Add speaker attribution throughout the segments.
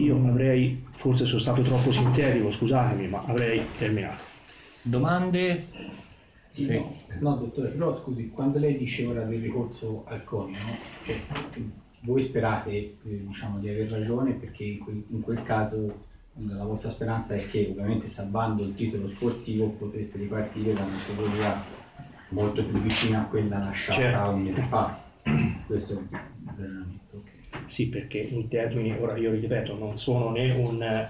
Speaker 1: io avrei, forse sono stato troppo sintetico, scusatemi, ma avrei terminato.
Speaker 2: Domande?
Speaker 3: Sì. No, dottore, però scusi, quando lei dice ora del ricorso al CONI, no? Cioè, voi sperate diciamo, di aver ragione, perché in quel caso la vostra speranza è che ovviamente salvando il titolo sportivo potreste ripartire da una categoria molto più vicina a quella lasciata un mese fa. Questo è il ragionamento. Okay.
Speaker 1: Sì, perché in termini, ora io ripeto, non sono né un...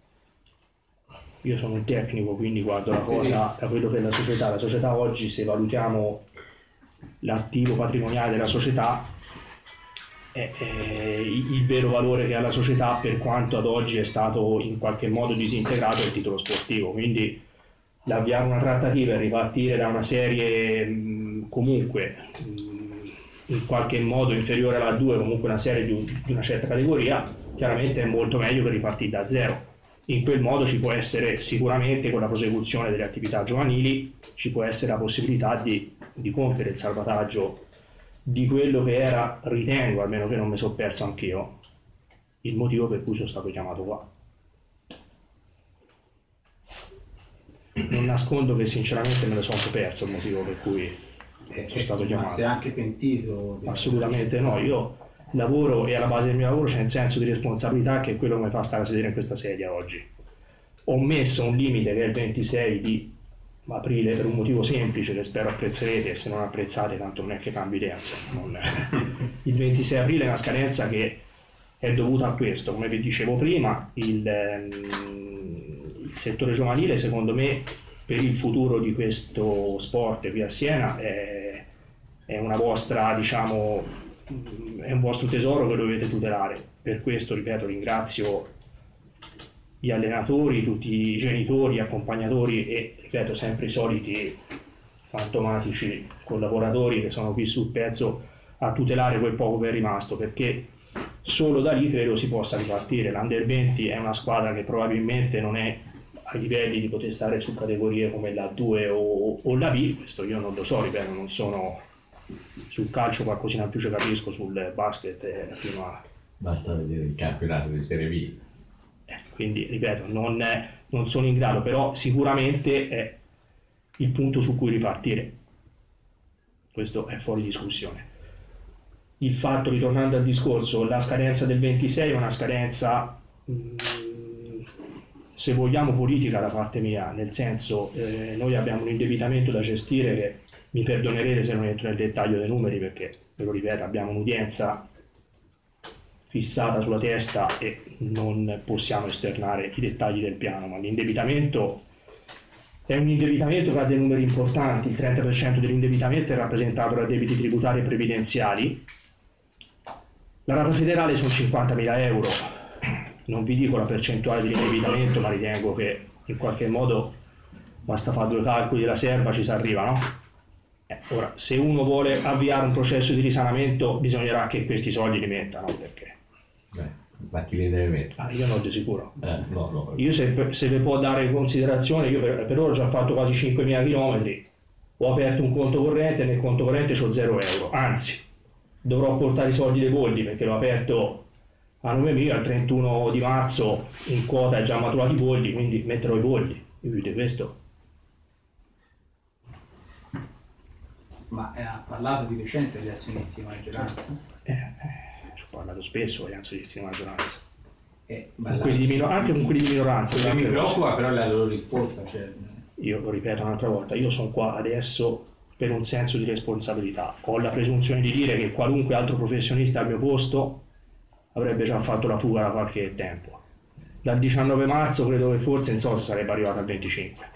Speaker 1: Io sono un tecnico, quindi guardo la cosa da quello che è la società. La società oggi, se valutiamo l'attivo patrimoniale della società, è il vero valore che ha la società, per quanto ad oggi è stato in qualche modo disintegrato il titolo sportivo. Quindi l'avviare una trattativa e ripartire da una serie comunque in qualche modo inferiore alla 2, comunque una serie di una certa categoria, chiaramente è molto meglio che ripartire da zero. In quel modo ci può essere sicuramente, con la prosecuzione delle attività giovanili, ci può essere la possibilità di compiere il salvataggio di quello che era, ritengo, almeno che non mi sono perso anch'io, il motivo per cui sono stato chiamato qua. Non nascondo che sinceramente me lo sono perso il motivo per cui sono stato chiamato.
Speaker 3: Ma sei anche pentito?
Speaker 1: Assolutamente no, io lavoro e alla base del mio lavoro c'è un senso di responsabilità che è quello che mi fa stare a sedere in questa sedia oggi. Ho messo un limite che è il 26 di aprile per un motivo semplice che spero apprezzerete, e se non apprezzate tanto non è che cambi idea, insomma. Il 26 aprile è una scadenza che è dovuta a questo. Come vi dicevo prima, il settore giovanile, secondo me, per il futuro di questo sport qui a Siena è una vostra, diciamo, è un vostro tesoro che dovete tutelare. Per questo, ripeto, ringrazio gli allenatori, tutti i genitori, gli accompagnatori e, ripeto, sempre i soliti fantomatici collaboratori che sono qui sul pezzo a tutelare quel poco che è rimasto, perché solo da lì credo si possa ripartire. L'Under 20 è una squadra che probabilmente non è ai livelli di poter stare su categorie come la 2 o la B, questo io non lo so, ripeto, non sono sul calcio qualcosina più ci capisco, sul basket fino a...
Speaker 4: Basta vedere il campionato di Serie B.
Speaker 1: Quindi, ripeto, non sono in grado, però sicuramente è il punto su cui ripartire. Questo è fuori discussione. Il fatto, ritornando al discorso, la scadenza del 26 è una scadenza, se vogliamo, politica da parte mia, nel senso noi abbiamo un indebitamento da gestire che, mi perdonerete se non entro nel dettaglio dei numeri perché, ve lo ripeto, abbiamo un'udienza fissata sulla testa e non possiamo esternare i dettagli del piano, ma l'indebitamento è un indebitamento che ha dei numeri importanti. Il 30% dell'indebitamento è rappresentato da debiti tributari e previdenziali. La rata federale sono 50.000 euro. Non vi dico la percentuale dell'indebitamento, ma ritengo che in qualche modo basta fare due calcoli della serva, ci si arriva, no? Ora, se uno vuole avviare un processo di risanamento, bisognerà che questi soldi li metta, no? Perché?
Speaker 4: Ma chi li deve mettere?
Speaker 1: Io no, di sicuro.
Speaker 4: No.
Speaker 1: Io se vi può dare in considerazione, io per ora ho già fatto quasi 5.000 km, ho aperto un conto corrente e nel conto corrente ho 0 euro, anzi dovrò portare i soldi dei bolli perché l'ho aperto a nome mio, al 31 di marzo in quota è già maturato i bolli, quindi metterò i bolli. Vedete questo?
Speaker 3: Ma ha parlato di recente degli azionisti di maggioranza?
Speaker 1: Ci ho parlato spesso con gli azionisti di maggioranza.
Speaker 3: Anche
Speaker 1: con quelli di minoranza.
Speaker 3: Mi preoccupa però la loro risposta. Cioè...
Speaker 1: Io lo ripeto un'altra volta, io sono qua adesso per un senso di responsabilità. Ho la presunzione di dire che qualunque altro professionista al mio posto avrebbe già fatto la fuga da qualche tempo. Dal 19 marzo credo che forse in Sosa sarebbe arrivato al 25.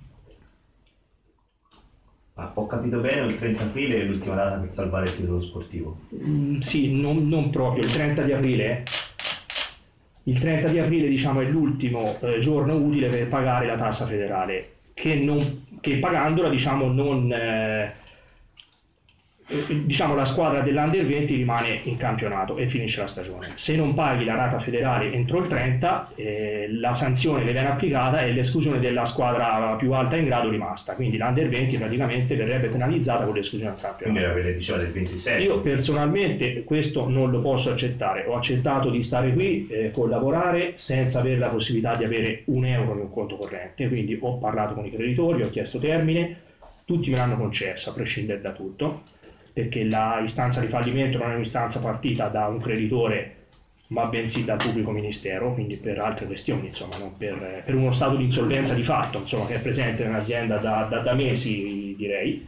Speaker 5: Ho capito bene, il 30 aprile è l'ultima data per salvare il titolo sportivo?
Speaker 1: Sì, non proprio, il 30 di aprile. Il 30 di aprile, diciamo, è l'ultimo giorno utile per pagare la tassa federale, che pagandola, diciamo, diciamo la squadra dell'Under 20 rimane in campionato e finisce la stagione. Se non paghi la rata federale entro il 30, la sanzione le viene applicata e l'esclusione della squadra più alta in grado rimasta, quindi l'Under 20 praticamente verrebbe penalizzata con l'esclusione dal campionato.
Speaker 5: Quindi la diceva del 26.
Speaker 1: Io personalmente questo non lo posso accettare, ho accettato di stare qui, collaborare senza avere la possibilità di avere un euro in un conto corrente, quindi ho parlato con i creditori, ho chiesto termine, tutti me l'hanno concesso a prescindere da tutto, perché la istanza di fallimento non è un'istanza partita da un creditore ma bensì dal pubblico ministero, quindi per altre questioni, insomma, non per uno stato di insolvenza di fatto, insomma, che è presente nell'azienda da mesi, direi.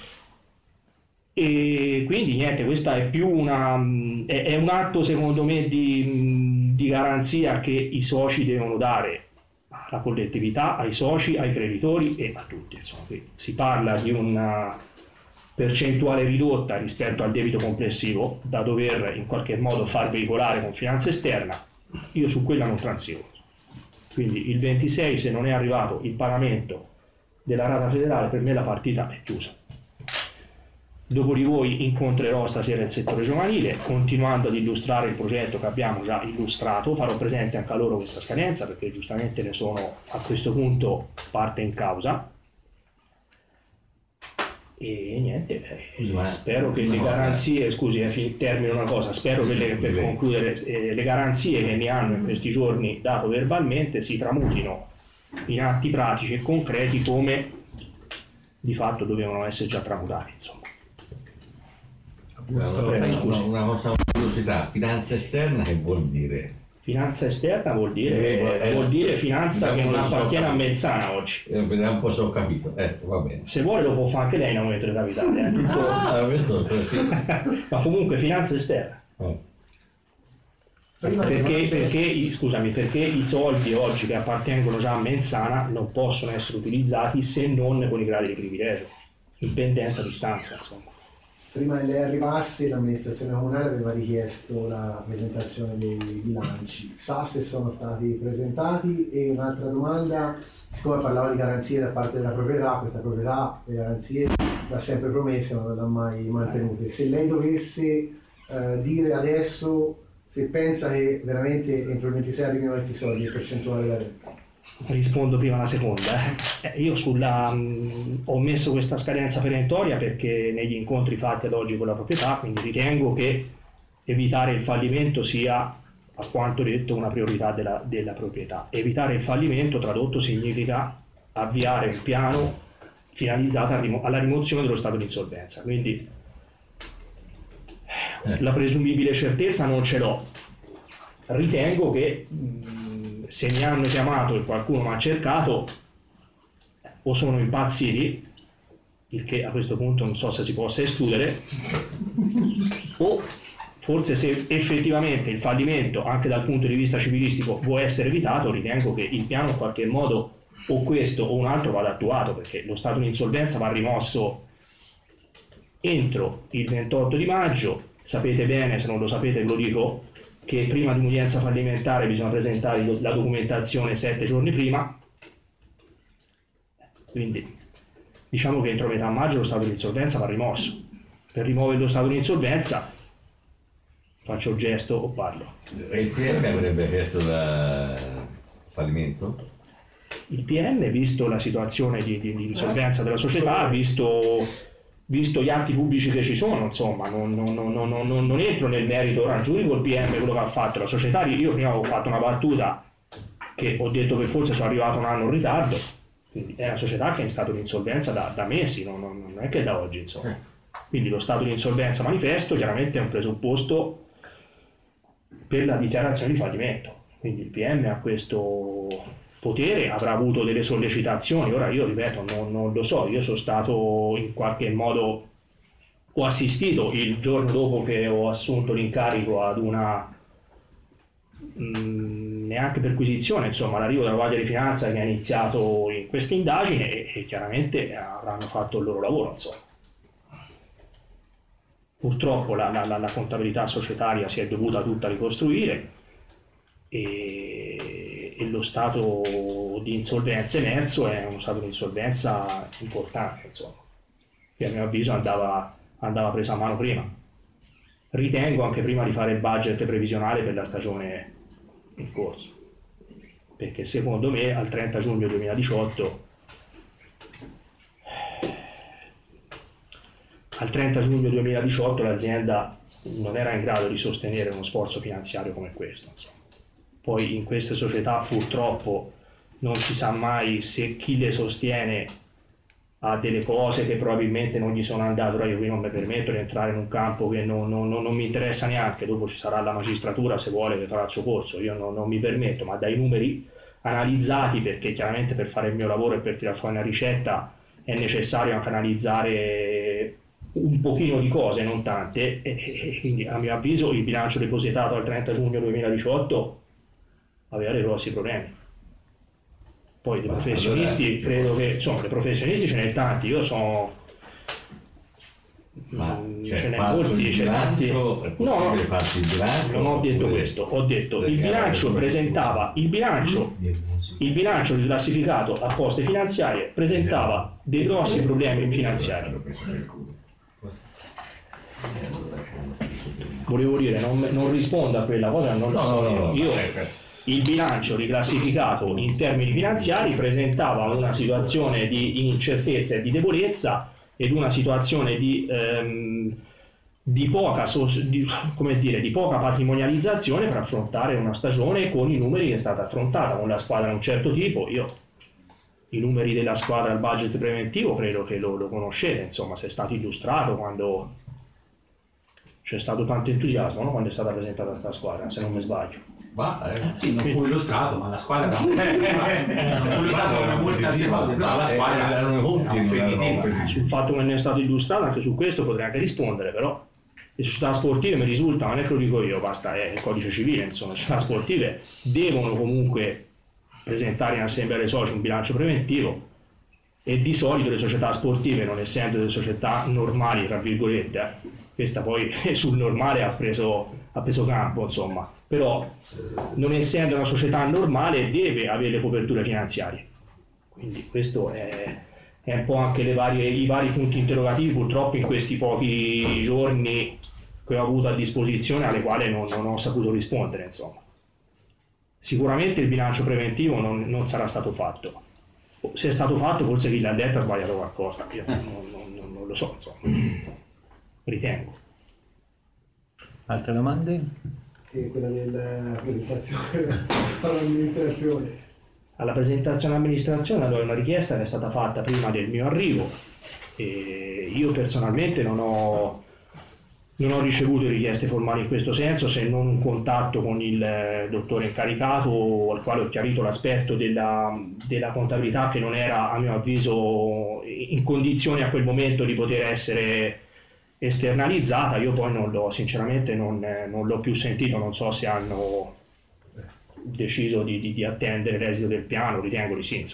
Speaker 1: E quindi niente, questa è più è un atto secondo me di garanzia che i soci devono dare alla collettività, ai soci, ai creditori e a tutti, insomma. Qui si parla di una percentuale ridotta rispetto al debito complessivo da dover in qualche modo far veicolare con finanza esterna, io su quella non transigo. Quindi il 26, se non è arrivato il pagamento della rata federale, per me la partita è chiusa. Dopo di voi incontrerò stasera il settore giovanile, continuando ad illustrare il progetto che abbiamo già illustrato, farò presente anche a loro questa scadenza perché giustamente ne sono a questo punto parte in causa. E niente, spero che le garanzie, termino una cosa, spero che per concludere le garanzie che mi hanno in questi giorni dato verbalmente si tramutino in atti pratici e concreti come di fatto dovevano essere già tramutati, insomma.
Speaker 4: Una cosa, una curiosità, finanza esterna che vuol dire?
Speaker 1: Finanza esterna vuol dire finanza che non appartiene a Mezzana oggi.
Speaker 4: Vediamo un po' se ho capito. Va bene.
Speaker 1: Se vuole lo può fare anche lei in aumento di capitale. Ma comunque finanza esterna. Perché i soldi oggi che appartengono già a Mezzana non possono essere utilizzati se non con i gradi di privilegio, in pendenza di stanza, insomma.
Speaker 2: Prima che lei arrivasse, l'amministrazione comunale aveva richiesto la presentazione dei bilanci. Sa se sono stati presentati? E un'altra domanda, siccome parlava di garanzie da parte della proprietà, questa proprietà le garanzie l'ha sempre promesse ma non l'ha mai mantenute. Se lei dovesse dire adesso se pensa che veramente entro il 26 arrivino questi soldi, che percentuale darete?
Speaker 1: Rispondo prima alla seconda. Io ho messo questa scadenza perentoria perché negli incontri fatti ad oggi con la proprietà, quindi ritengo che evitare il fallimento sia, a quanto detto, una priorità della proprietà. Evitare il fallimento, tradotto, significa avviare un piano finalizzato alla rimozione dello stato di insolvenza. Quindi la presumibile certezza non ce l'ho. Ritengo che se mi hanno chiamato e qualcuno mi ha cercato, o sono impazziti, il che a questo punto non so se si possa escludere, o forse se effettivamente il fallimento anche dal punto di vista civilistico può essere evitato, ritengo che il piano in qualche modo o questo o un altro vada attuato, perché lo stato di insolvenza va rimosso entro il 28 di maggio. Sapete bene, se non lo sapete ve lo dico, che prima di un'udienza fallimentare bisogna presentare la documentazione 7 giorni prima, quindi diciamo che entro metà maggio lo stato di insolvenza va rimosso. Per rimuovere lo stato di insolvenza faccio il gesto o parlo.
Speaker 4: E il PM avrebbe chiesto il fallimento?
Speaker 1: Il PM, visto la situazione di insolvenza della società, visto gli atti pubblici che ci sono, insomma, non entro nel merito, ora giudico il PM quello che ha fatto la società. Io prima avevo fatto una battuta che ho detto che forse sono arrivato un anno in ritardo, quindi è una società che è in stato di insolvenza da mesi, non è che da oggi, insomma. Quindi lo stato di insolvenza manifesto chiaramente è un presupposto per la dichiarazione di fallimento, quindi il PM ha questo potere, avrà avuto delle sollecitazioni. Ora io ripeto, non lo so, io sono stato in qualche modo, ho assistito il giorno dopo che ho assunto l'incarico ad una neanche perquisizione, insomma l'arrivo della Guardia di Finanza che ha iniziato in questa indagine e chiaramente avranno fatto il loro lavoro, insomma. Purtroppo la contabilità societaria si è dovuta tutta ricostruire e lo stato di insolvenza emerso è uno stato di insolvenza importante, insomma, che a mio avviso andava andava presa a mano prima. Ritengo anche prima di fare il budget previsionale per la stagione in corso, perché secondo me al 30 giugno 2018 l'azienda non era in grado di sostenere uno sforzo finanziario come questo, insomma. Poi in queste società purtroppo non si sa mai se chi le sostiene ha delle cose che probabilmente non gli sono andate. Ora io qui non mi permetto di entrare in un campo che non mi interessa neanche, dopo ci sarà la magistratura se vuole che farà il suo corso, io non mi permetto, ma dai numeri analizzati, perché chiaramente per fare il mio lavoro e per tirare fuori una ricetta è necessario anche analizzare un pochino di cose, non tante, e quindi a mio avviso il bilancio depositato al 30 giugno 2018 aveva dei grossi problemi. Poi dei professionisti, credo che, insomma, dei professionisti ce n'è tanti, io sono... ce n'è molti, ce n'è tanti. No,
Speaker 4: farsi il bilancio,
Speaker 1: non ho detto questo, ho detto il bilancio presentava, il bilancio riclassificato a poste finanziarie presentava dei grossi problemi finanziari. Volevo dire, non rispondo a quella cosa, non lo so io. Il bilancio riclassificato in termini finanziari presentava una situazione di incertezza e di debolezza ed una situazione di poca patrimonializzazione per affrontare una stagione con i numeri che è stata affrontata, con la squadra di un certo tipo. Io i numeri della squadra al budget preventivo credo che lo conoscete, insomma, se è stato illustrato quando c'è stato tanto entusiasmo, no? Quando è stata presentata questa squadra, se non mi sbaglio.
Speaker 3: Sì, non fu illustrato, ma la squadra non fu illustrato come molte altre cose, però la squadra
Speaker 1: sul fatto che non è stato illustrato, anche su questo potrei anche rispondere, però le società sportive mi risulta, non è che lo dico io, basta, è il codice civile, insomma, le società sportive devono comunque presentare in assemblea dei soci un bilancio preventivo, e di solito le società sportive, non essendo delle società normali, tra virgolette, questa poi sul normale ha preso campo, insomma, però non essendo una società normale deve avere le coperture finanziarie, quindi questo è un po' anche i vari punti interrogativi purtroppo in questi pochi giorni che ho avuto a disposizione, alle quali non ho saputo rispondere, insomma. Sicuramente il bilancio preventivo non sarà stato fatto, se è stato fatto forse chi l'ha detto ha sbagliato qualcosa, io non lo so, insomma, ritengo.
Speaker 6: Altre domande?
Speaker 2: E quella della presentazione all'amministrazione.
Speaker 1: Alla presentazione all'amministrazione, allora, una richiesta che è stata fatta prima del mio arrivo, e io personalmente non ho ricevuto richieste formali in questo senso, se non un contatto con il dottore incaricato, al quale ho chiarito l'aspetto della contabilità che non era, a mio avviso, in condizioni a quel momento di poter essere esternalizzata. Io poi sinceramente non l'ho più sentito, non so se hanno deciso di attendere l'esito del piano, ritengo di sì.